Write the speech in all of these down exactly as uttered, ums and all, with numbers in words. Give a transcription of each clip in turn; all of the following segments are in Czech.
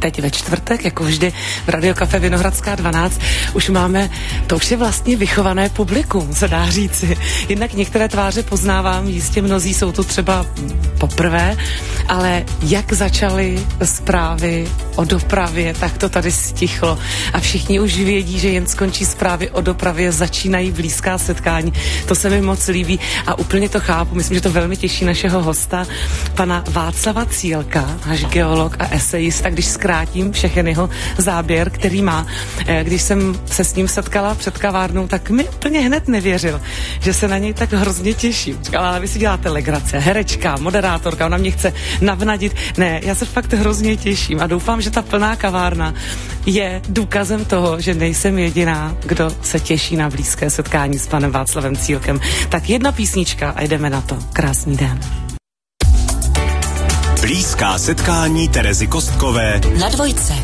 teď ve čtvrtek, jako vždy v Radio Café Vinohradská dvanáct, už máme, to už je vlastně vychované publikum, se dá říci. Jednak některé tváře poznávám, jistě mnozí jsou tu třeba poprvé, ale jak začaly zprávy o dopravě, tak to tady stichlo a všichni už vědí, že jen skončí zprávy o dopravě, začínají blízká setkání. To se mi moc líbí a úplně to chápu. Myslím, že to velmi těší našeho hosta, pana Václava Cílka, náš geolog a esejista, když zkrátím všechen jeho záběr, který má. Když jsem se s ním setkala před kavárnou, tak mi úplně hned nevěřil, že se na něj tak hrozně těším. Říkala, ale vy si děláte legrace, herečka, moderátorka, ona mě chce navnadit. Ne, já se fakt hrozně těším a doufám, že ta plná kavárna je důkazem toho, že nejsem jediná, kdo se těší na blízké setkání s panem Václavem Cílkem. Tak jedna písnička a jdeme na to. Krásný den. Blízká setkání Terezy Kostkové na Dvojce.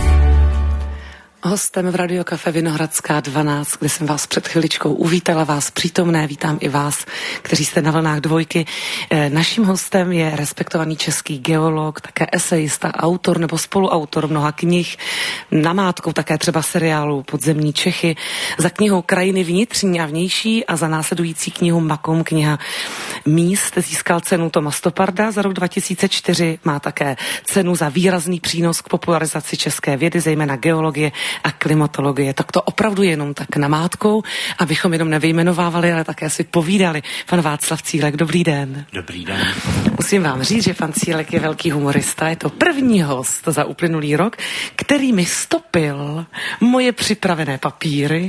Hostem v Radio Café Vinohradská dvanáct, kde jsem vás před chviličkou uvítala, vás přítomné, vítám i vás, kteří jste na vlnách Dvojky. E, naším hostem je respektovaný český geolog, také esejista, autor nebo spoluautor mnoha knih, namátkou také třeba seriálu Podzemní Čechy, za knihou Krajiny vnitřní a vnější a za následující knihu Makom, kniha míst, získal cenu Toma Stoparda za rok dva tisíce čtyři, má také cenu za výrazný přínos k popularizaci české vědy, zejména geologie a klimatologie. Tak to opravdu jenom tak namátkou, abychom jenom nevyjmenovávali, ale také si povídali. Pan Václav Cílek, dobrý den. Dobrý den. Musím vám říct, že pan Cílek je velký humorista. Je to první host za uplynulý rok, který mi stopil moje připravené papíry,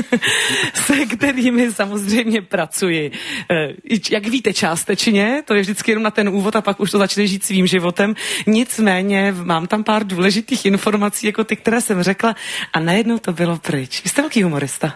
se kterými samozřejmě pracuji. Jak víte, částečně, to je vždycky jenom na ten úvod a pak už to začne žít svým životem. Nicméně mám tam pár důležitých informací, jako ty, které jsem řekla, a najednou to bylo pryč. Vy jste velký humorista.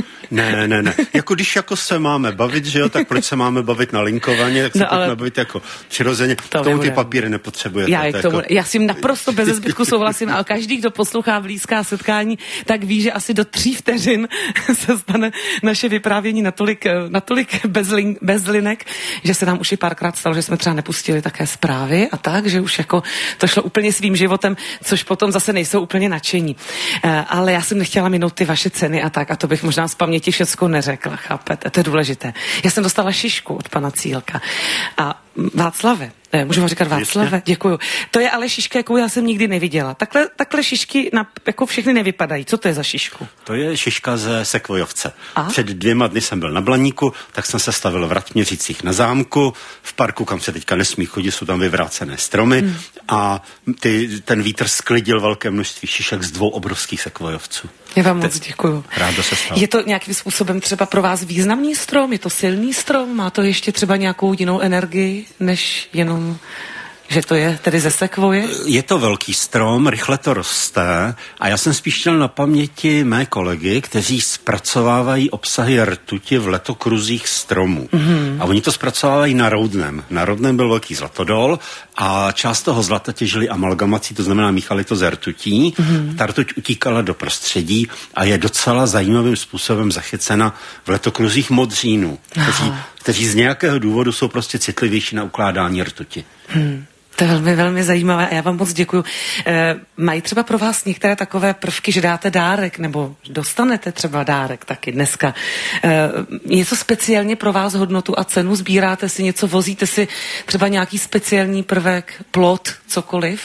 Ne, ne, ne. Jako když jako se máme bavit, že jo, tak proč se máme bavit na linkovaně, tak se no, pojďme bavit jako přirozeně. To tomu ty papíry nepotřebujete. Já, to k tomu, jako... já si naprosto bez zbytku souhlasím, ale každý, kdo poslouchá blízká setkání, tak ví, že asi do tří vteřin se stane naše vyprávění natolik, natolik bez, link, bez linek, že se nám už i párkrát stalo, že jsme třeba nepustili také zprávy a tak, že už jako to šlo úplně svým životem, což potom zase nejsou úplně nadšení. Ale já jsem nechtěla minout ty vaše ceny a tak, a to bych možná z paměti všecko neřekla, chápete? To je důležité. Já jsem dostala šišku od pana Cílka. A Václave, můžu vám říkat Václave? Děkuju. To je ale šiška, jakou já jsem nikdy neviděla. Takhle, takhle šišky na, jako všechny nevypadají. Co to je za šišku? To je šiška ze sekvojovce. A? Před dvěma dny jsem byl na Blaníku, tak jsem se stavil v Ratměřicích na zámku, v parku, kam se teďka nesmí chodit, jsou tam vyvrácené stromy hmm. a ty, ten vítr sklidil velké množství šišek z dvou obrovských sekvojovců. Já vám moc děkuju. Rádo se stalo. Je to nějakým způsobem třeba pro vás významný strom? Je to silný strom? Má to ještě třeba nějakou jinou energii, než jenom, že to je tedy ze sekvoje? Je to velký strom, rychle to roste a já jsem spíš chtěl na paměti mé kolegy, kteří zpracovávají obsahy rtuti v letokruzích stromů. Mm-hmm. A oni to zpracovávají na Roudném. Na Roudném byl velký zlatodol a část toho zlata těžili amalgamací, to znamená míchali to ze rtutí. Mm-hmm. Ta rtuť utíkala do prostředí a je docela zajímavým způsobem zachycena v letokruzích modřínů, kteří, kteří z nějakého důvodu jsou prostě citlivější na ukládání rtuti. Hmm. To je velmi, velmi zajímavé a já vám moc děkuju. E, mají třeba pro vás některé takové prvky, že dáte dárek nebo dostanete třeba dárek taky dneska. E, něco speciálně pro vás hodnotu a cenu? Sbíráte si něco, vozíte si třeba nějaký speciální prvek, plot, cokoliv?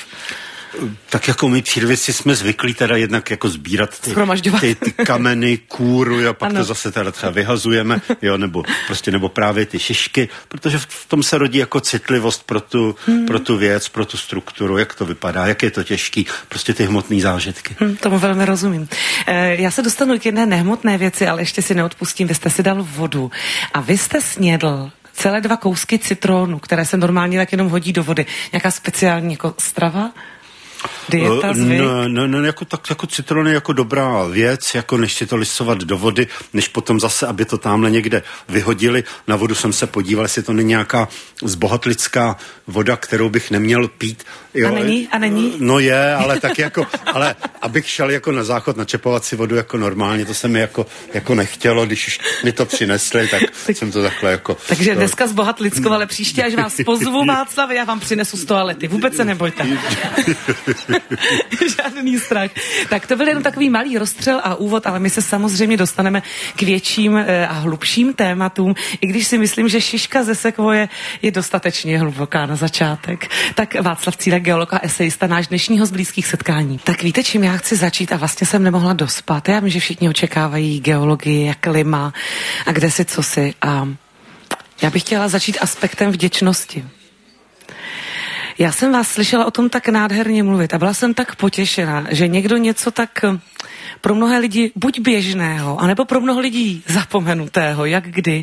Tak jako my přírodovědci jsme zvyklí teda jednak jako sbírat ty, ty, ty kameny, kůru a pak ano. to zase teda třeba vyhazujeme, jo, nebo prostě nebo právě ty šišky, protože v tom se rodí jako citlivost pro tu, hmm. pro tu věc, pro tu strukturu, jak to vypadá, jak je to těžký, prostě ty hmotné zážitky. Hmm, tomu velmi rozumím. E, já se dostanu k jedné nehmotné věci, ale ještě si neodpustím, vy jste si dal vodu a vy jste snědl celé dva kousky citrónu, které se normálně tak jenom hodí do vody. Nějaká speciální jako strava? Dieta, zvyk? No, no, no, jako, tak, jako citron je jako dobrá věc, jako než si to lisovat do vody, než potom zase, aby to tamhle někde vyhodili. Na vodu jsem se podíval, jestli to není nějaká zbohatlická voda, kterou bych neměl pít. Jo, a není? A není? No je, ale tak jako, ale abych šel jako na záchod načepovat si vodu jako normálně, to se mi jako, jako nechtělo, když už mi to přinesli, tak jsem to takhle jako... Takže to... dneska zbohatlickou, ale příště, až vás pozvu, Václav, já vám přinesu z toalety. Vůbec se nebojte. Žádný strach. Tak to byl jen takový malý rozstřel a úvod, ale my se samozřejmě dostaneme k větším a hlubším tématům, i když si myslím, že šiška ze sekvoje je dostatečně hluboká na začátek. Tak Václav Cílek, geolog a esejista, náš dnešního z blízkých setkání. Tak víte, čím já chci začít a vlastně jsem nemohla dospat. Já vím, že všichni očekávají geologii, klima a kde si co si. A já bych chtěla začít aspektem vděčnosti. Já jsem vás slyšela o tom tak nádherně mluvit a byla jsem tak potěšená, že někdo něco tak pro mnohé lidi buď běžného, anebo pro mnoho lidí zapomenutého, jak kdy,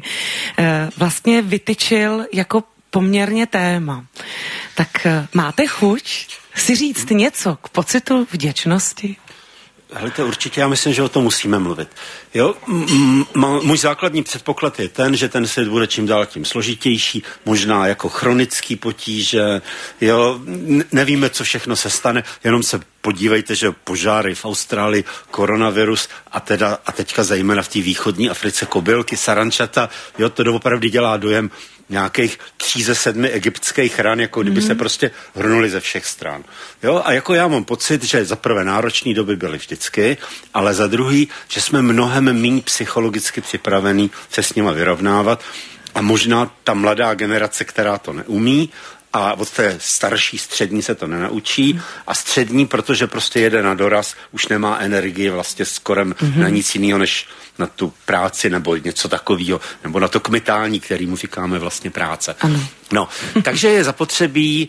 vlastně vytyčil jako poměrně téma. Tak máte chuť si říct něco k pocitu vděčnosti? Helejte, určitě já myslím, že o tom musíme mluvit. Jo, m- m- můj základní předpoklad je ten, že ten svět bude čím dál tím složitější, možná jako chronický potíže, jo, n- nevíme, co všechno se stane, jenom se podívejte, že požáry v Austrálii, koronavirus a, teda, a teďka zejména v té východní Africe kobylky, sarančata, jo, to doopravdy dělá dojem nějakých tří ze sedmi egyptských ran, jako kdyby mm-hmm. se prostě hrnuli ze všech stran. Jo, a jako já mám pocit, že za prvé náročné doby byly vždycky, ale za druhý, že jsme mnohem méně psychologicky připravení se s nima vyrovnávat a možná ta mladá generace, která to neumí, a od té starší střední se to nenaučí a střední, protože prostě jede na doraz, už nemá energii vlastně skoro mm-hmm. na nic jiného, než na tu práci nebo něco takového, nebo na to kmitání, kterýmu říkáme vlastně práce. Ano. No, takže je zapotřebí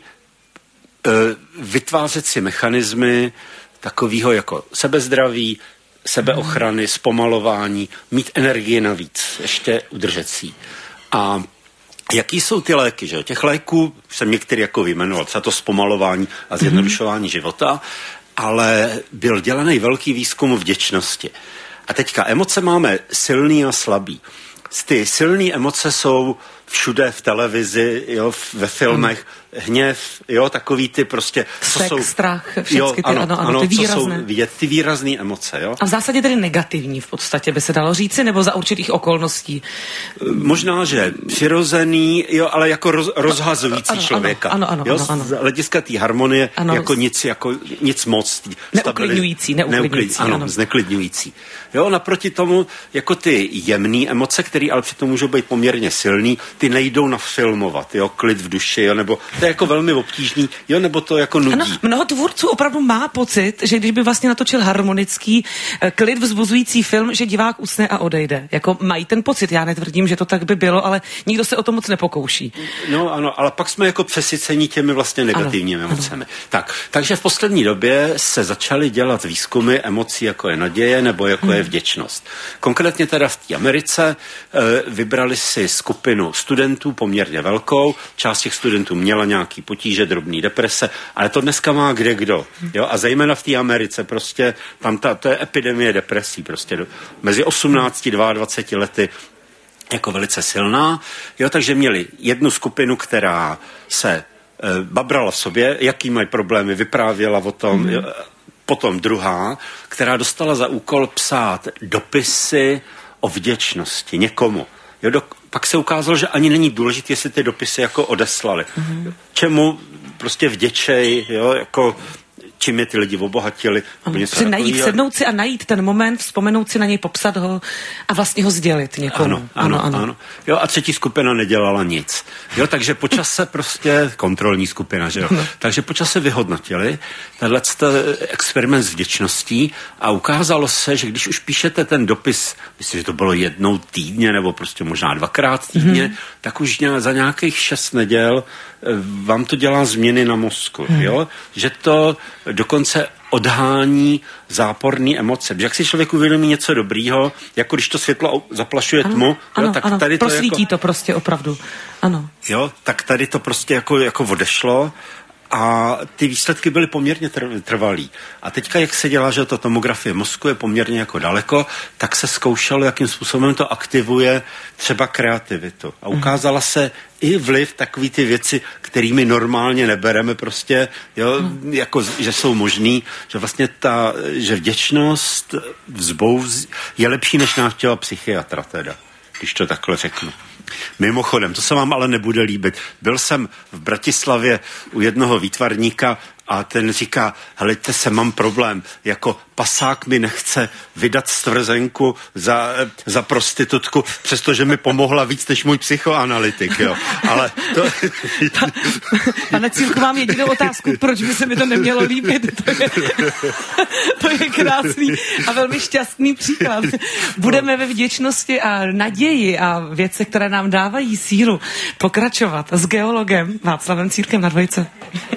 uh, vytvářet si mechanismy takového jako sebezdraví, sebeochrany, zpomalování, mít energii navíc, ještě udržet si. A jaký jsou ty léky, že? Těch léků jsem některý jako vyjmenoval, třeba to zpomalování a zjednodušování mm-hmm. života, ale byl dělaný velký výzkum vděčnosti. A teďka emoce máme silný a slabý. Ty silné emoce jsou všude v televizi, jo, ve filmech, mm. hněv, jo, takový ty prostě... Sek, jsou, strach, všechny jo, ty, ano, ano, ano, ano, ty výrazné. Co jsou vidět, ty výrazné emoce, jo. A v zásadě tedy negativní v podstatě by se dalo říci, nebo za určitých okolností? Možná, že přirozený, jo, ale jako roz, rozhazující ano, člověka. Ano, ano, jo, ano, ano. Z hlediska té harmonie ano, jako nic, jako nic moc. Neuklidňující, neuklidňující. Ano, ano, zneklidňující. Jo, naproti tomu, jako ty jemné emoce, které ale přitom můžou být poměrně silný, ty nejdou nafilmovat, jo, klid v duši, jo, nebo to je jako velmi obtížný, jo, nebo to jako nudí. Ano, mnoho tvůrců opravdu má pocit, že když by vlastně natočil harmonický, klid vzbuzující film, že divák usne a odejde. Jako mají ten pocit, já netvrdím, že to tak by bylo, ale nikdo se o to moc nepokouší. No ano, ale pak jsme jako přesyceni těmi vlastně negativními ano, emocemi. Ano. Tak, takže v poslední době se začaly dělat výzkumy emocí, jako je naděje nebo jako hmm. je vděčnost. Konkrétně teda v té Americe e, vybrali si skupinu studentů poměrně velkou, část těch studentů měla nějaký potíže, drobný deprese, ale to dneska má kde kdo. Jo? A zejména v té Americe prostě tam ta, to je epidemie depresí prostě do, mezi osmnácti a dvaceti dvěma lety jako velice silná. Jo? Takže měli jednu skupinu, která se e, babrala v sobě, jaký mají problémy, vyprávěla o tom, mm. jo? Potom druhá, která dostala za úkol psát dopisy o vděčnosti někomu. Jo, do, pak se ukázalo, že ani není důležité, jestli ty dopisy jako odeslali. Mm-hmm. Čemu prostě vděčej, jo, jako čím je ty lidi obohatili. Si najít, sednout si a najít ten moment, vzpomenout si na něj, popsat ho a vlastně ho sdělit někomu. Ano, ano, ano. ano. Jo, a třetí skupina nedělala nic. Jo, takže po čase prostě, kontrolní skupina, že jo. No. Takže po čase vyhodnotili tenhle experiment s vděčností a ukázalo se, že když už píšete ten dopis, myslím, že to bylo jednou týdně nebo prostě možná dvakrát týdně, mm. tak už za nějakých šest neděl vám to dělá změny na mozku, mm. jo. Že to dokonce odhání záporné emoce. Když jak si člověk uvědomí něco dobrýho, jako když to světlo zaplašuje ano, tmu, ano, jo, tak ano, tady to prosvítí jako, to prostě opravdu. Ano. Jo, tak tady to prostě jako, jako odešlo a ty výsledky byly poměrně trvalý. A teďka, jak se dělá, že to tomografie mozku je poměrně jako daleko, tak se zkoušelo, jakým způsobem to aktivuje třeba kreativitu. A ukázala se i vliv takový ty věci, kterými normálně nebereme prostě, jo, hmm. jako, že jsou možný, že vlastně ta, že vděčnost vzbouz je lepší než návštěva psychiatra teda, když to takhle řeknu. Mimochodem, to se vám ale nebude líbit. Byl jsem v Bratislavě u jednoho výtvarníka a ten říká, helejte se, mám problém, jako pasák mi nechce vydat stvrzenku za, za prostitutku, přestože mi pomohla víc než můj psychoanalytik, jo. Ale to... Pa, pane Cílku, mám jedinou otázku, proč by se mi to nemělo líbit? To je, to je krásný a velmi šťastný příklad. Budeme ve vděčnosti a naději a věcech, které nám dávají sílu, pokračovat s geologem Václavem Cílkem na Dvojce.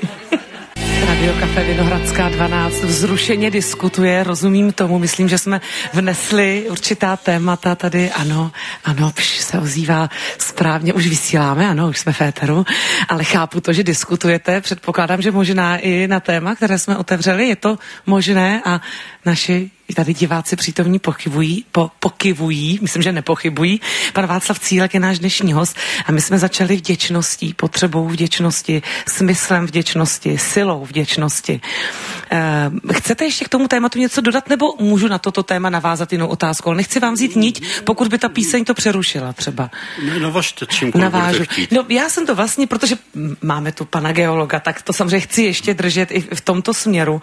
Radio Kafe Vinohradská dvanáct vzrušeně diskutuje, rozumím tomu, myslím, že jsme vnesli určitá témata tady, ano, ano, pš, se ozývá správně, už vysíláme, ano, už jsme v éteru, ale chápu to, že diskutujete, předpokládám, že možná i na téma, které jsme otevřeli, je to možné a naši i tady diváci přítomní pochybují, po, pokyvují, myslím, že nepochybují. Pan Václav Cílek je náš dnešní host a my jsme začali vděčností, potřebou vděčnosti, smyslem vděčnosti, silou vděčnosti. E, chcete ještě k tomu tématu něco dodat, nebo můžu na toto téma navázat jinou otázkou? Nechci vám vzít niť, pokud by ta píseň to přerušila třeba. No, navažte, čímkoliv budete chtít. No, já jsem to vlastně, protože máme tu pana geologa, tak to samozřejmě chci ještě držet i v tomto směru.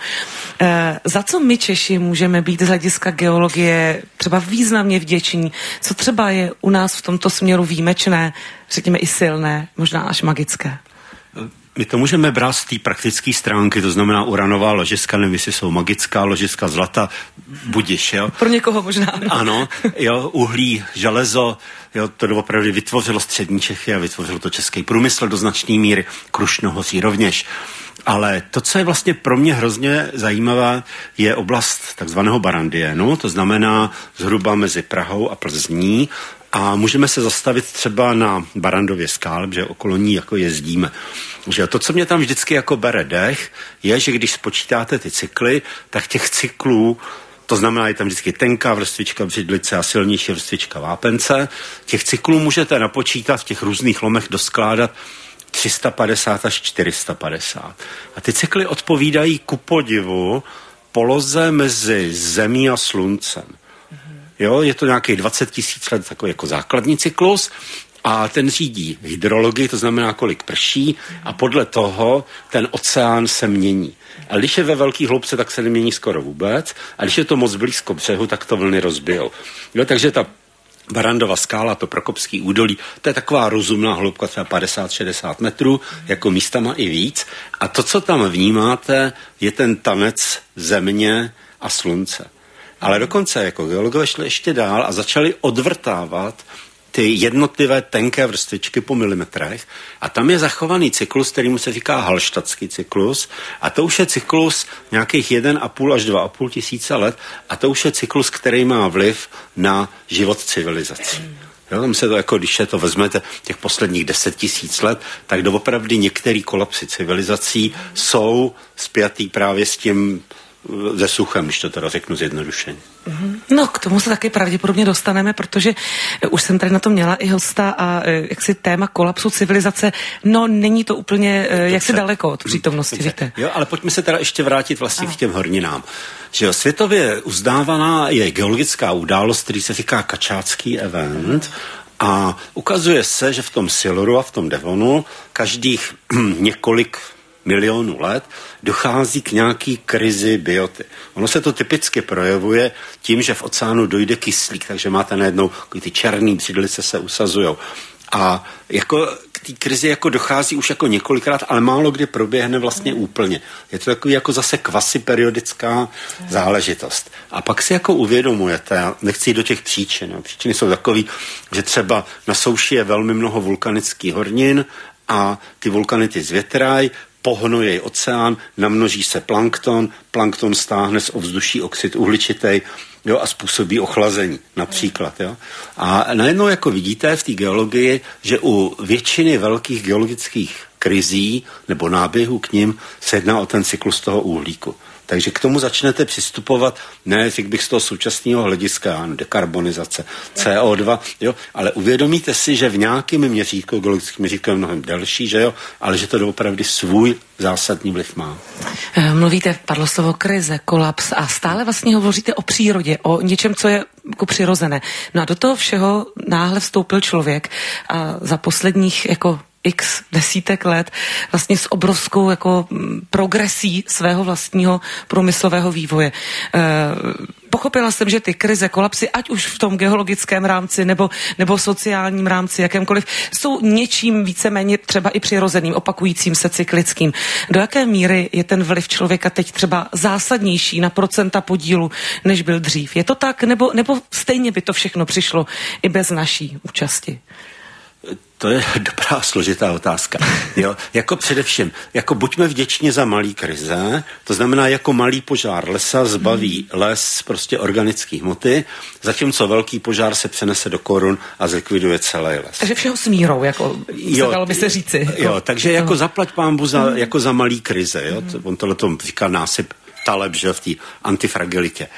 E, za co my Češi můžeme být z hlediska geologie třeba významně vděční? Co třeba je u nás v tomto směru výjimečné, řekněme i silné, možná až magické? My to můžeme brát z té praktické stránky, to znamená uranová ložiska, nevím, jestli jsou magická ložiska zlata, budiš, jo? Pro někoho možná. Ano, ano jo, uhlí, železo, jo, to opravdu vytvořilo střední Čechy a vytvořilo to český průmysl do značné míry, Krušnohoří rovněž. Ale to, co je vlastně pro mě hrozně zajímavé, je oblast takzvaného Barandiénu, to znamená zhruba mezi Prahou a Plzní, a můžeme se zastavit třeba na Barandově skále, že okolo ní jako jezdíme. Že to, co mě tam vždycky jako bere dech, je, že když spočítáte ty cykly, tak těch cyklů, to znamená, je tam vždycky tenká vrstvička břidlice a silnější vrstvička vápence, těch cyklů můžete napočítat v těch různých lomech doskládat tři sta padesát až čtyři sta padesát. A ty cykly odpovídají ku podivu poloze mezi Zemí a Sluncem. Jo, je to nějakých dvacet tisíc let takový jako základní cyklus a ten řídí hydrologii, to znamená, kolik prší a podle toho ten oceán se mění. A když je ve velký hloubce, tak se nemění skoro vůbec a když je to moc blízko břehu, tak to vlny rozbijou. Jo, takže ta Barandova skála, to Prokopský údolí, to je taková rozumná hloubka, třeba padesát šedesát metrů, jako místama i víc. A to, co tam vnímáte, je ten tanec země a slunce. Ale dokonce jako geologové šli ještě dál a začali odvrtávat ty jednotlivé tenké vrstvičky po milimetrech a tam je zachovaný cyklus, kterýmu se říká halštatský cyklus a to už je cyklus nějakých jeden a půl až dva a půl tisíce let a to už je cyklus, který má vliv na život civilizací. Jo, tam se to jako, když se to vezmete těch posledních deset tisíc let, tak doopravdy některé kolapsy civilizací jsou spjatý právě s tím ze suchem, když to teda řeknu zjednodušeně. No, k tomu se taky pravděpodobně dostaneme, protože už jsem tady na to měla i hosta a jaksi téma kolapsu civilizace, no není to úplně jaksi daleko od přítomnosti, víte. Jo, ale pojďme se teda ještě vrátit vlastně a. k těm horninám. Že jo, světově uznávaná je geologická událost, který se říká Kačátský event, a ukazuje se, že v tom Siloru a v tom Devonu každých několik milionů let dochází k nějaký krizi bioty. Ono se to typicky projevuje tím, že v oceánu dojde kyslík, takže máte najednou ty černý břidlice se usazujou. A jako k té krizi jako dochází už jako několikrát, ale málo kdy proběhne vlastně úplně. Je to takový jako zase kvasi periodická záležitost. A pak si jako uvědomujete, já nechci jít do těch příčin. Jo. Příčiny jsou takový, že třeba na souši je velmi mnoho vulkanických hornin a ty vulkanity zvětrají, pohnojí oceán, namnoží se plankton, plankton stáhne z ovzduší oxid uhličitý, jo, a způsobí ochlazení, například. Jo. A najednou jako vidíte v té geologii, že u většiny velkých geologických krizí nebo náběhů k nim se jedná o ten cyklus toho uhlíku. Takže k tomu začnete přistupovat, ne, řekl bych z toho současného hlediska, ano, dekarbonizace, C O dva, jo, ale uvědomíte si, že v nějakém měřítku, geologickém měřítku je mnohem delší, že jo, ale že to doopravdy svůj zásadní vliv má. Mluvíte, padlo slovo krize, kolaps a stále vlastně hovoříte o přírodě, o něčem, co je jako přirozené. No a do toho všeho náhle vstoupil člověk a za posledních jako x desítek let vlastně s obrovskou jako progresí svého vlastního průmyslového vývoje. E, Pochopila jsem, že ty krize, kolapsy, ať už v tom geologickém rámci nebo, nebo sociálním rámci, jakémkoliv, jsou něčím víceméně třeba i přirozeným, opakujícím se cyklickým. Do jaké míry je ten vliv člověka teď třeba zásadnější na procenta podílu, než byl dřív? Je to tak, nebo, nebo stejně by to všechno přišlo i bez naší účasti? To je dobrá, složitá otázka. Jo, jako především, jako buďme vděční za malý krize, to znamená jako malý požár lesa zbaví hmm. les prostě organické hmoty, zatímco velký požár se přenese do korun a zlikviduje celý les. Takže všeho s mírou, jako jo, se dalo by se říci. Jako, jo, takže jako no. zaplať pánbu za, hmm. jako za malý krize. Jo? Hmm. On tohle tomu říká násyp Taleb, že v té antifragilitě.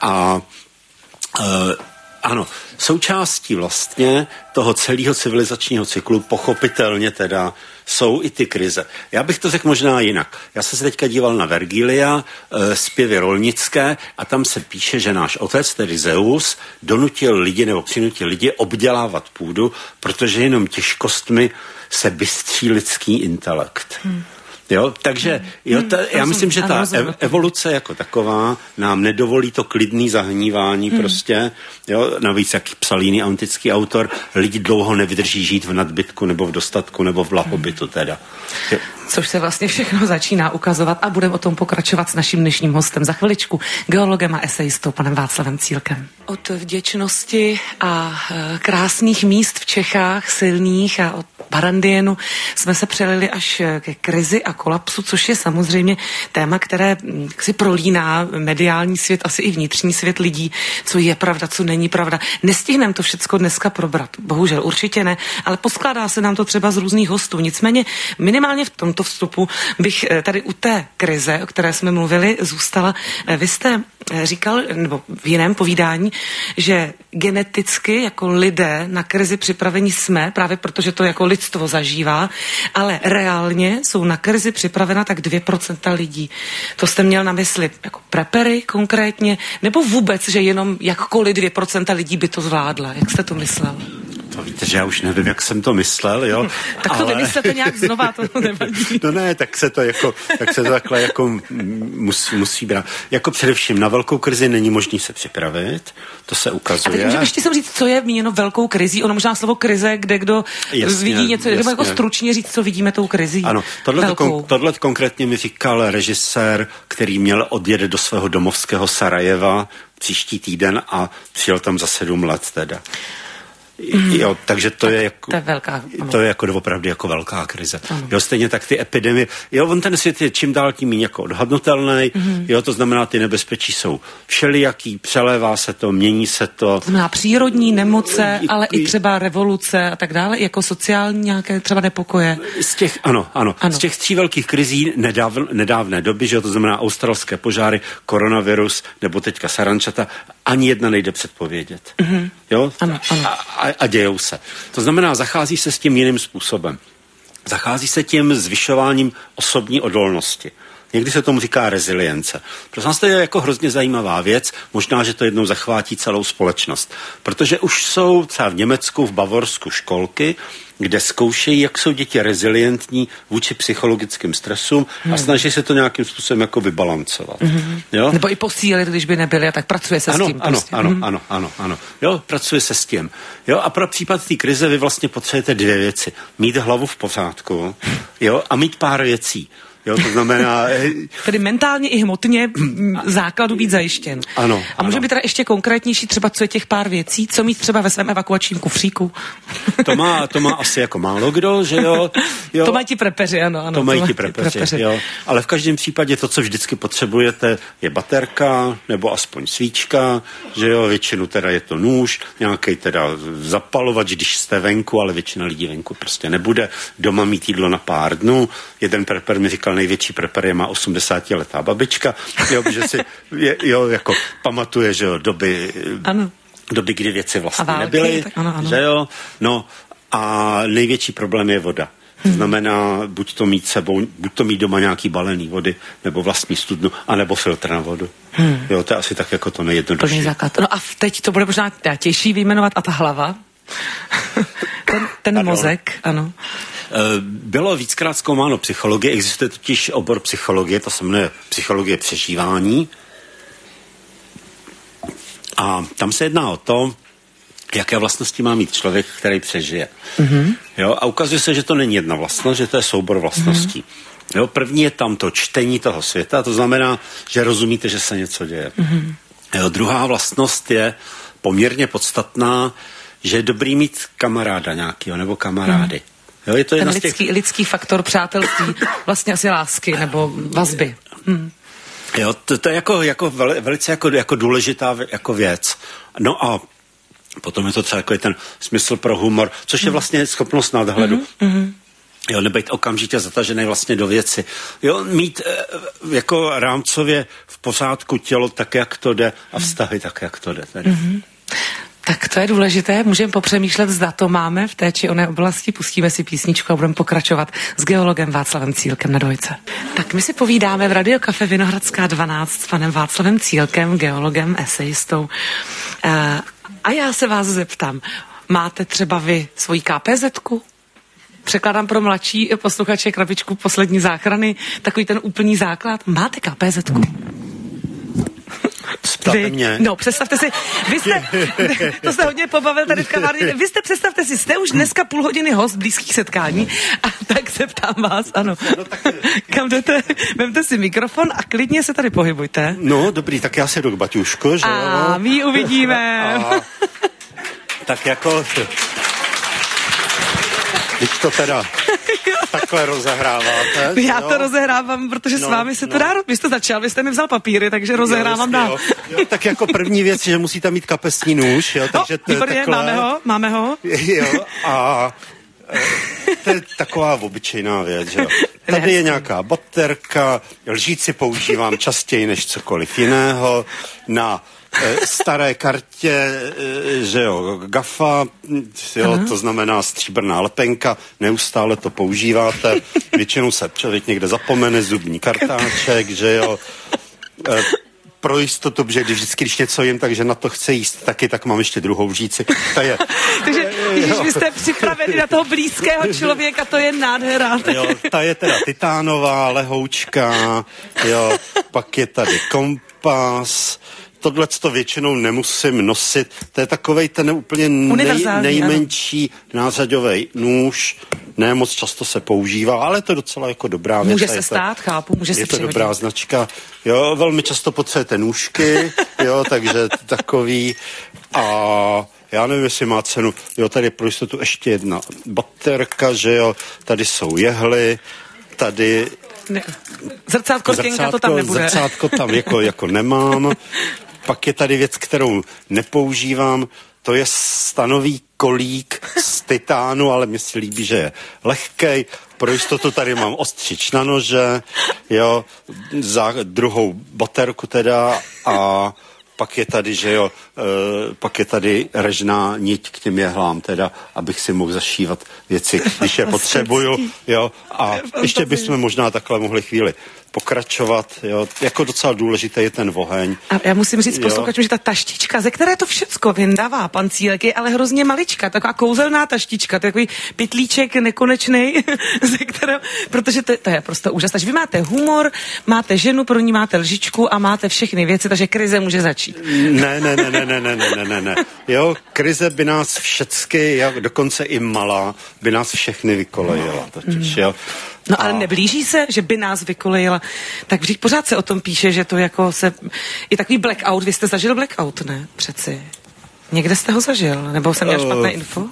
A uh, ano, součástí vlastně toho celého civilizačního cyklu pochopitelně teda jsou i ty krize. Já bych to řekl možná jinak. Já jsem se teďka díval na Vergilia, e, zpěvy rolnické a tam se píše, že náš otec, tedy Zeus, donutil lidi nebo přinutil lidi obdělávat půdu, protože jenom těžkostmi se bystří lidský intelekt. Hmm. Jo, takže jo, ta, já myslím, že ta ev, evoluce jako taková nám nedovolí to klidný zahnívání hmm. prostě, jo, navíc jak psal jiný antický autor, lidi dlouho nevydrží žít v nadbytku nebo v dostatku nebo v blahobytu teda. Jo. Což se vlastně všechno začíná ukazovat a budeme o tom pokračovat s naším dnešním hostem za chviličku, geologem a esejistou panem Václavem Cílkem. Od vděčnosti a e, krásných míst v Čechách, silných a od Barandienu jsme se přelili až ke krizi a kolapsu, což je samozřejmě téma, které si prolíná mediální svět, asi i vnitřní svět lidí, co je pravda, co není pravda. Nestihneme to všecko dneska probrat, bohužel určitě ne, ale poskládá se nám to třeba z různých hostů. Nicméně minimálně v tomto vstupu bych tady u té krize, o které jsme mluvili, zůstala. Vy jste říkal, nebo v jiném povídání, že geneticky jako lidé na krizi připraveni jsme, právě protože to jako lidstvo zažívá, ale reálně jsou na krizi připravena tak dvě procenta lidí. To jste měl na mysli jako prepery konkrétně, nebo vůbec, že jenom jakkoliv dvě procenta lidí by to zvládla? Jak jste to myslel? To víte, že já už nevím, jak jsem to myslel, jo. Tak to ale... vymyslete nějak znova, to nevadí. No ne, tak se to jako, tak se to takhle jako musí, musí brát. Jako především na velkou krizi není možný se připravit, to se ukazuje. A teď můžeme ještě jsem říct, co je míněno velkou krizí, ono možná slovo krize, kde kdo jasně, vidí něco, jasně. Jako stručně říct, co vidíme tou krizí. Ano, tohle, kon, tohle konkrétně mi říkal režisér, který měl odjet do svého domovského Sarajeva příští týden a přijel tam za sedm let teda. Mm. Jo, takže to tak, je jako, to je velká, to je jako opravdu jako velká krize. Ano. Jo, stejně tak ty epidemie, jo, on ten svět je čím dál tím méně jako odhadnutelný, mm. jo, to znamená, ty nebezpečí jsou všelijaký, přelévá se to, mění se to. To znamená přírodní nemoce, ale i třeba revoluce a tak dále, jako sociální nějaké třeba nepokoje. Z těch, ano, ano, ano. Z těch tří velkých krizí nedáv, nedávné doby, že jo, to znamená australské požáry, koronavirus nebo teďka sarančata, ani jedna nejde předpovědět. Mm-hmm. Jo? Ano, ano. A, a, a dějou se. To znamená, zachází se s tím jiným způsobem. Zachází se tím zvyšováním osobní odolnosti. Někdy se tomu říká rezilience. Pro nás to je jako hrozně zajímavá věc, možná, že to jednou zachvátí celou společnost. Protože už jsou třeba v Německu, v Bavorsku školky, kde zkoušejí, jak jsou děti rezilientní vůči psychologickým stresům hmm. a snaží se to nějakým způsobem jako vybalancovat. Hmm. Jo? Nebo i posílit, když by nebyli, a tak pracuje se ano, s tím. Ano, prostě. ano, hmm. ano, ano, ano. Jo, pracuje se s tím. Jo, a pro případ té krize vy vlastně potřebujete dvě věci. Mít hlavu v pořádku, jo, a mít pár věcí. Jo, to znamená... Tedy mentálně i hmotně základu být zajištěn. Ano. A může ano. být teda ještě konkrétnější třeba, co je těch pár věcí, co mít třeba ve svém evakuačním kufříku? To má, to má asi jako málo kdo, že jo? jo. To mají ti prepeři, ano. ano to mají ti prepeři, prepeři, jo. Ale v každém případě to, co vždycky potřebujete, je baterka, nebo aspoň svíčka, že jo, většinu teda je to nůž, nějaký teda zapalovač, když jste venku, ale většina lidí venku prostě nebude. Doma mít jídlo na pár dnů. Jeden preper mi říkal, největší prepar je má osmdesátiletá babička, jo, že si je, jo, jako pamatuje, že jo, doby, ano. doby, kdy věci vlastně války, nebyly, ano, ano. že jo, no a největší problém je voda. To hmm. znamená, buď to mít sebou, buď to mít doma nějaký balený vody, nebo vlastní studnu, anebo filtr na vodu. Hmm. Jo, to je asi tak jako to nejjednodušší. No a teď to bude možná těžší vyjmenovat, a ta hlava? ten ten mozek, ano. Bylo víckrát zkoumáno psychologie, existuje totiž obor psychologie, to se jmenuje psychologie přežívání. A tam se jedná o to, jaké vlastnosti má mít člověk, který přežije. Mm-hmm. Jo, a ukazuje se, že to není jedna vlastnost, že to je soubor vlastností. Mm-hmm. Jo, první je tam to čtení toho světa, to znamená, že rozumíte, že se něco děje. Mm-hmm. Jo, druhá vlastnost je poměrně podstatná, že je dobrý mít kamaráda nějakého nebo kamarády. Mm. Jo, je to ten lidský, těch... lidský faktor přátelství, vlastně asi lásky nebo vazby. Mm. Jo, to, to je jako, jako veli, velice jako, jako důležitá jako věc. No a potom je to třeba jako je ten smysl pro humor, což je vlastně schopnost nadhledu. Mm-hmm. Jo, nebejt okamžitě zatažený vlastně do věci. Jo, mít e, jako rámcově v pořádku tělo tak, jak to jde a vztahy tak, jak to jde. Tedy. Mm-hmm. Tak to je důležité, můžeme popřemýšlet, zda to máme v té či oné oblasti, pustíme si písničku a budeme pokračovat s geologem Václavem Cílkem na dvojce. Tak my si povídáme v Radio Café Vinohradská dvanáct s panem Václavem Cílkem, geologem, esejistou. E, a já se vás zeptám, máte třeba vy svoji ká pé zetku? Překládám pro mladší posluchače krabičku Poslední záchrany, takový ten úplný základ. Máte ká pé zetku? Vy, mě. No, představte si, vy jste, to se hodně pobavil tady v kavárně, vy jste, představte si, jste už dneska půl hodiny host blízkých setkání a tak se ptám vás, ano. No, tak... Kam jdete? Vemte si mikrofon a klidně se tady pohybujte. No, dobrý, tak já se jdu k baťušku, že jo? A my uvidíme. A, tak jako... Když to teda takhle rozehráváte. Já to jo? rozehrávám, protože no, s vámi se no. to dá. Vy jste začal, vy jste mi vzal papíry, takže rozehrávám dál. Jo. Jo, tak jako první věc, že musíte mít kapesní nůž. Jo, takže no, výborně, takhle... máme ho, máme ho. Jo, a to je taková obyčejná věc, že jo. Tady je nějaká baterka, lžíci používám častěji než cokoliv jiného. Na staré kartě, že jo, gafa, jo, to znamená stříbrná lepenka, neustále to používáte, většinou se člověk někde zapomene, zubní kartáček, že jo, pro jistotu, že když vždycky, když něco jim, takže na to chce jíst taky, tak mám ještě druhou žíci. To je... Takže když vy jste připraveni na toho blízkého člověka, to je nádhera. Jo, ta je teda titánová, lehoučka, jo, pak je tady kompas, tohle to většinou nemusím nosit. To je takovej ten úplně nej, nejmenší nářadovej nůž. Ne moc často se používá, ale to je docela jako dobrá věc. Může se stát, to, chápu, může se Je to přihodit. Dobrá značka. Jo, velmi často potřebujete nůžky, jo, takže takový a já nevím, jestli má cenu. Jo, tady je pro jistotu ještě jedna baterka, že jo, tady jsou jehly, tady ne. Zrcátko, zrcátko, to tam nebude. Zrcátko tam jako, jako nemám. Pak je tady věc, kterou nepoužívám, to je stanový kolík z titánu, ale mně se líbí, že je lehkej. Pro jistotu tady mám ostřič na nože, jo, za druhou baterku teda a pak je tady, že jo, e, pak je tady režná niť k těm jehlám teda, abych si mohl zašívat věci, když je potřebuju, jo, a ještě bychom možná takhle mohli chvíli pokračovat, jo, jako docela důležité je ten oheň. A já musím říct posluchačům, že ta taštička, ze které to všecko vyndává pan Cílek, je ale hrozně malička, taková kouzelná taštička, takový pytlíček nekonečnej, ze kterého, protože to, to je prostě úžasné. Takže vy máte humor, máte ženu, pro ní máte lžičku a máte všechny věci, takže krize může začít. Ne, ne, ne, ne, ne, ne, ne, ne, ne. Jo, krize by nás všecky, jak dokonce i malá, by nás všechny vykolejila, totiž, jo. No ale neblíží se, že by nás vykolejila. Tak vždyť pořád se o tom píše, že to jako se... I takový blackout, vy jste zažil blackout, ne? Přeci. Někde jste ho zažil? Nebo jsem měl špatné info?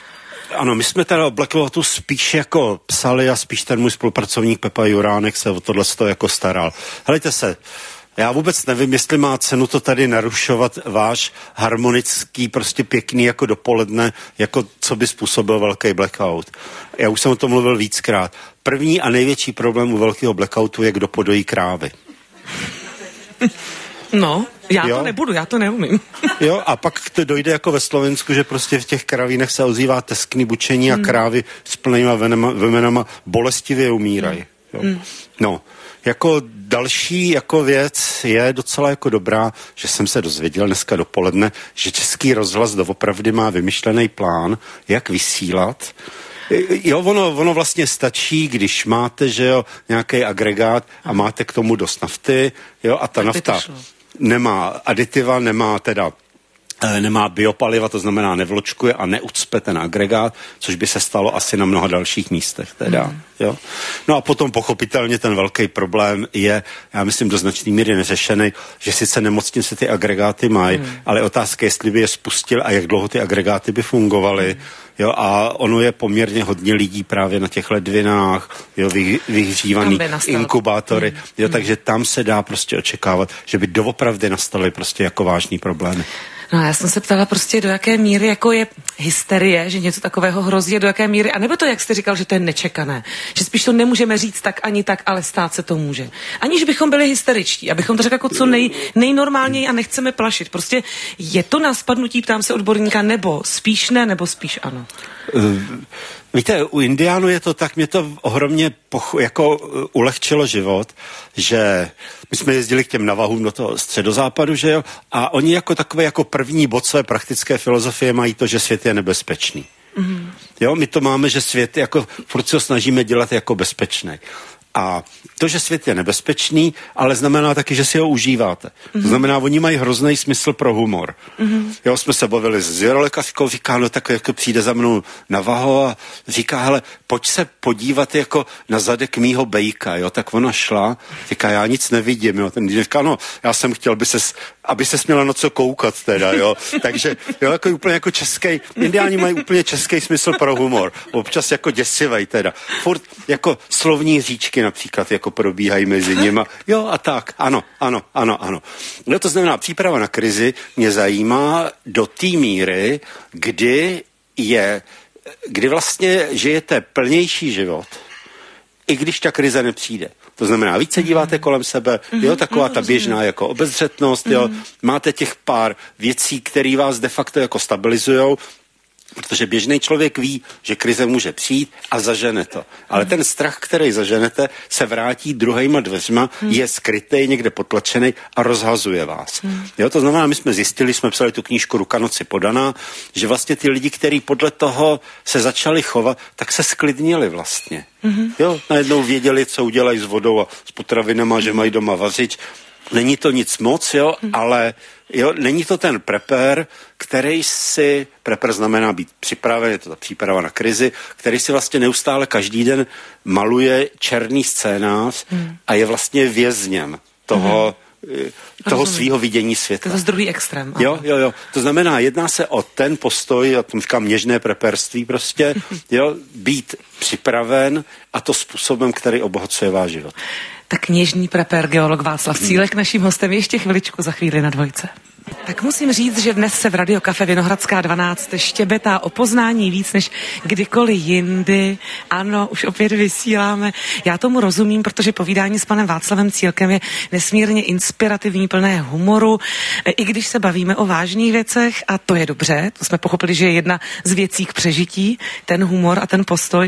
Ano, my jsme teda o blackoutu spíš jako psali a spíš ten můj spolupracovník Pepa Juránek se o tohle toho jako staral. Helejte se, já vůbec nevím, jestli má cenu to tady narušovat váš harmonický, prostě pěkný jako dopoledne, jako co by způsobil velký blackout. Já už jsem o tom mluvil víckrát. První a největší problém u velkého blackoutu je, kdo podojí krávy. No, já jo? to nebudu, já to neumím. Jo, a pak to dojde jako ve Slovensku, že prostě v těch kravínech se ozývá teskný bučení a krávy s plnýma vemenama bolestivě umírají. Jo. Mm. No, jako další jako věc je docela jako dobrá, že jsem se dozvěděl dneska dopoledne, že Český rozhlas doopravdy má vymyšlený plán, jak vysílat Jo, ono, ono vlastně stačí, když máte, že jo, nějaký agregát a máte k tomu dost nafty, jo, a ta tak nafta nemá aditiva, nemá teda nemá biopaliva, to znamená nevločkuje a neucpe ten agregát, což by se stalo asi na mnoha dalších místech teda, mm. jo. No a potom pochopitelně ten velký problém je, já myslím, do značné míry neřešený, že sice nemocnice ty agregáty mají, mm. ale otázka, jestli by je spustil a jak dlouho ty agregáty by fungovaly, mm. jo, a ono je poměrně hodně lidí právě na těch ledvinách, jo, vy, vyhřívaný inkubátory, mm. jo, mm. takže tam se dá prostě očekávat, že by doopravdy nastaly prostě jako vážný problémy. No já jsem se ptala prostě, do jaké míry jako je hysterie, že něco takového hrozí, do jaké míry, anebo to, jak jste říkal, že to je nečekané, že spíš to nemůžeme říct tak ani tak, ale stát se to může. Aniž bychom byli hysteričtí, abychom to řekli jako co nej, nejnormálněji a nechceme plašit. Prostě je to na spadnutí, ptám se odborníka, nebo spíš ne, nebo spíš ano? Uh, víte, u Indiánů je to tak, mě to ohromně poch- jako uh, ulehčilo život, že my jsme jezdili k těm navahům do toho středozápadu, že jo, a oni jako takové jako první bod své praktické filozofie mají to, že svět je nebezpečný. Mm-hmm. Jo, my to máme, že svět jako furt se ho snažíme dělat jako bezpečný. A to, že svět je nebezpečný, ale znamená taky, že si ho užíváte. Mm-hmm. To znamená, oni mají hrozný smysl pro humor. Mm-hmm. Jo, jsme se bavili s zvěrolekařkou, říká, no tak jako přijde za mnou na vaho a říká, hele, pojď se podívat jako na zadek mýho bejka, jo, tak ona šla, říká, já nic nevidím, jo, ten říká, no, já jsem chtěl, by ses, aby ses měla na co koukat teda, jo, takže, jo, jako úplně jako český, Indiáni mají úplně český smysl pro humor, občas jako děsivej teda, furt jako slovní říčky například jako probíhají mezi nima. Jo a tak, ano, ano, ano, ano. No to znamená, příprava na krizi mě zajímá do té míry, kdy je, kdy vlastně žijete plnější život, i když ta krize nepřijde. To znamená, více díváte kolem sebe, jo, taková ta běžná jako obezřetnost, jo, máte těch pár věcí, které vás de facto jako stabilizujou, protože běžný člověk ví, že krize může přijít a zažene to. Ale ten strach, který zaženete, se vrátí druhejma dveřma, hmm. je skrytej, někde potlačený a rozhazuje vás. Hmm. Jo, to znamená, my jsme zjistili, jsme psali tu knížku Ruka noci podaná, že vlastně ty lidi, kteří podle toho se začali chovat, tak se sklidnili vlastně. Hmm. Jo, najednou věděli, co udělají s vodou a s potravinama, že mají doma vařič. Není to nic moc, jo, hmm. ale jo, není to ten prepper, který si, prepper znamená být připraven, je to ta příprava na krizi, který si vlastně neustále každý den maluje černý scénář hmm. a je vlastně vězněm toho, hmm. toho svýho vidění světa. To je z druhý extrém. Jo, jo, jo. To znamená, jedná se o ten postoj, já tomu říkám něžné preperství prostě, jo, být připraven a to způsobem, který obohacuje váš život. Tak něžný prepper, geolog Václav Cílek, naším hostem ještě chviličku za chvíli na Dvojce. Tak musím říct, že dnes se v Radio Cafe Vinohradská dvanáct štěbetá o poznání víc než kdykoliv jindy. Ano, už opět vysíláme. Já tomu rozumím, protože povídání s panem Václavem Cílkem je nesmírně inspirativní, plné humoru, i když se bavíme o vážných věcech, a to je dobře, to jsme pochopili, že je jedna z věcí k přežití, ten humor a ten postoj.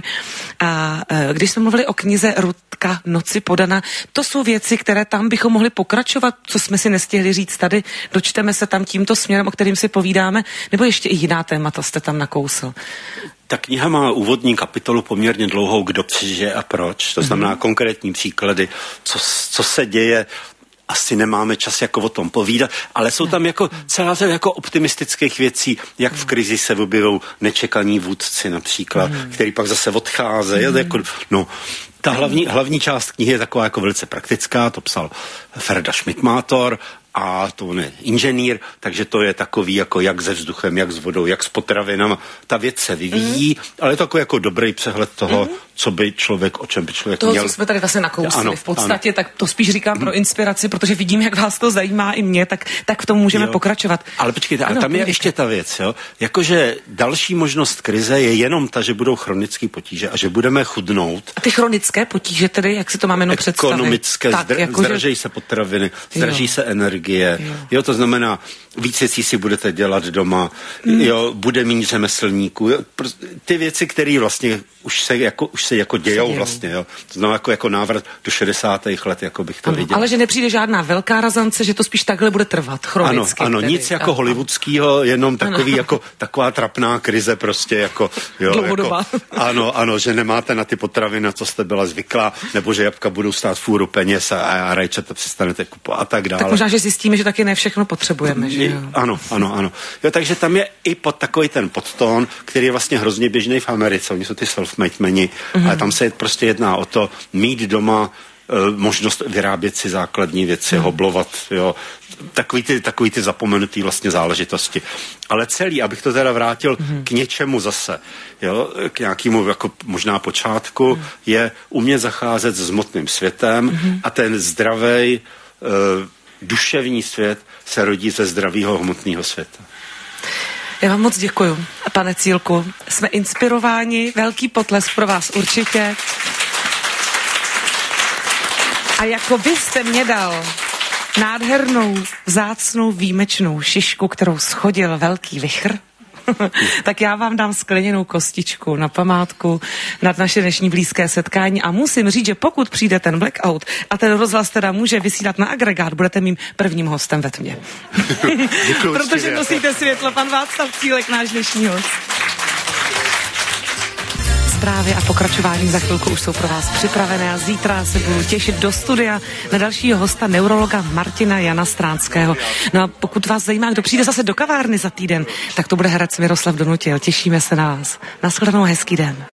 A když jsme mluvili o knize Ruka noci podana, to jsou věci, které tam bychom mohli pokračovat, co jsme si nestihli říct tady, dočteme se tam tímto směrem, o kterým si povídáme, nebo ještě i jiná témata jste tam nakousl? Ta kniha má úvodní kapitolu poměrně dlouhou, kdo přežije a proč. To znamená mm-hmm. konkrétní příklady, co, co se děje. Asi nemáme čas jako o tom povídat, ale jsou tam jako celá řada jako optimistických věcí, jak v krizi se objevují nečekaní vůdci například, mm. který pak zase odcházejí. Mm. Jako, no, ta hlavní, hlavní část knihy je taková jako velice praktická, to psal Ferda Schmittmátor, a to on je inženýr, takže to je takový jako jak se vzduchem, jak s vodou, jak s potravinama. Ta věc se vyvíjí, mm. ale je to takový jako dobrý přehled toho, mm. co by člověk, o čem by člověk toho, měl. To, co jsme tady vlastně nakousli ano, v podstatě, ano. Tak to spíš říkám mm. pro inspiraci, protože vidím, jak vás to zajímá i mě, tak, tak v tom můžeme jo. pokračovat. Ale počkejte, ano, a tam je povídejte. Ještě ta věc, jo. Jakože další možnost krize je jenom ta, že budou chronické potíže a že budeme chudnout. A ty chronické potíže tedy, jak si to máme jenom představit? Ekonomické, zdr- jako zdraží že... se potraviny, zdraží jo. se energie. Jo. jo, to znamená, víc věcí si budete dělat doma, mm. jo, bude méně řemeslníků. Jo, ty věci, které vlastně už se, jako, už se jako dějou vlastně, jo. To znamená jako, jako návrat do šedesátých let, jako bych to ano, viděl. Ale že nepřijde žádná velká razance, že to spíš takhle bude trvat, chronicky. Ano, ano, tedy. nic jako hollywoodskýho, jenom takový ano. jako taková trapná krize prostě jako, jo, dlouhodoba. Jako, ano, ano, že nemáte na ty potraviny, na co jste byla zvyklá, nebo že jabka budou stát fůru peněz a, a rajčata přestanete kupovat a tak dále. Tak možná, že zjistíme, že taky ne všechno potřebujeme, že jo? Ano, ano, ano. Jo, takže tam je i pod takový ten podtón, který je vlastně hrozně běžný v Americe. Oni jsou ty self-made meni, mm-hmm. ale tam se prostě jedná o to mít doma e, možnost vyrábět si základní věci, mm. hoblovat, jo. Takový ty, takový ty zapomenutý vlastně záležitosti. Ale celý, abych to teda vrátil mm-hmm. k něčemu zase, jo, k nějakému jako možná počátku, mm. je umět zacházet s hmotným světem mm-hmm. a ten zdravej e, duševní svět se rodí ze zdravého hmotného světa. Já vám moc děkuju, pane Cílku. Jsme inspirováni, velký potlesk pro vás určitě. A jako byste mě dal nádhernou, vzácnou, výjimečnou šišku, kterou schodil velký vichr, tak já vám dám skleněnou kostičku na památku nad naše dnešní blízké setkání a musím říct, že pokud přijde ten blackout a ten rozhlas teda může vysílat na agregát, budete mým prvním hostem ve tmě. Protože nosíte světlo, pan Václav Cílek, náš dnešní host. Zprávy a pokračování za chvilku už jsou pro vás připravené a zítra se budu těšit do studia na dalšího hosta, neurologa Martina Jana Stránského. No a pokud vás zajímá, kdo přijde zase do kavárny za týden, tak to bude herec Miroslav Donutil. Těšíme se na vás. Nashledanou, hezký den.